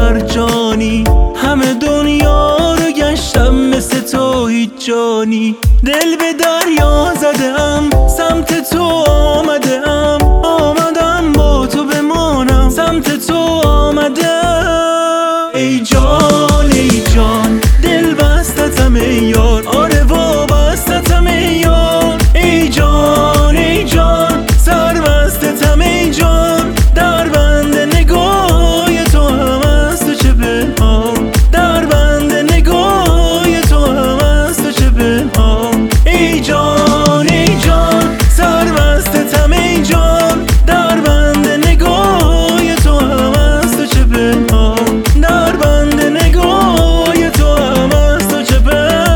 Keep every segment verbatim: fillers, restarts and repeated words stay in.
مرجانی، همه دنیا رو گشتم مثل تو هیچ جانی. دل به دریا زدم، سمت تو آمدم، آمدم با تو بمانم، سمت تو آمدم. ای جان ای جان دل بستتم ای یار، آره وابستتم ای یار. ای جان ای جان سر بستتم ای جان، در بند نگاه تو هم است و چه پنهان، در بند نگاه تو هم است و چه پنهان. ای جان ای جان سر بستتم ای جان، در بند نگاه تو هم است و چه پنهان، در بند نگاه تو هم است و چه پنهان.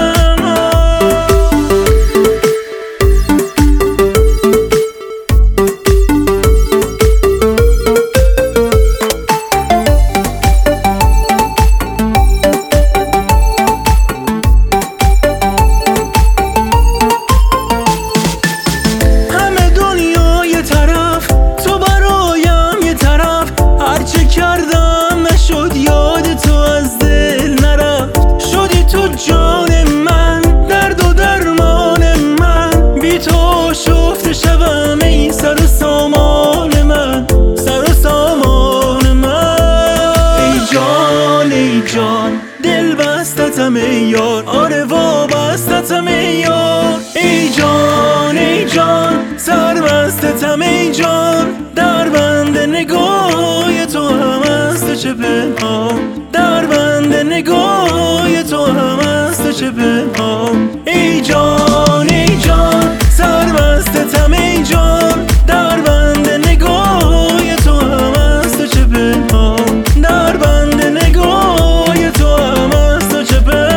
همه دنیا یه طرف، تو برایم یه طرف، هرچه کردم نشد یاد تو از دل نرفت. شدی تو جان من، درد و درمان من، بی تو شفته شوم ای سر و سامان من، سر و سامان من. ای جان ای جان دل بستتم ای یار، آره وابستتم ای یار. ای جان ای جان سر بستتم ای جان، در بند نگاه تو هم است و چه پنهان، در بند نگاه تو هم است و چه پنهان. ای جان ای جان سر بستتم ای جان، در بند نگاه تو هم است و چه پنهان، در بند نگاه تو هم است و چه پنهان.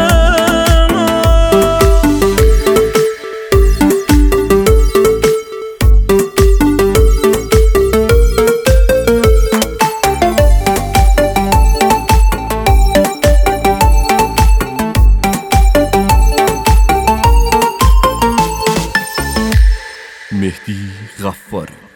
مهدی غفار.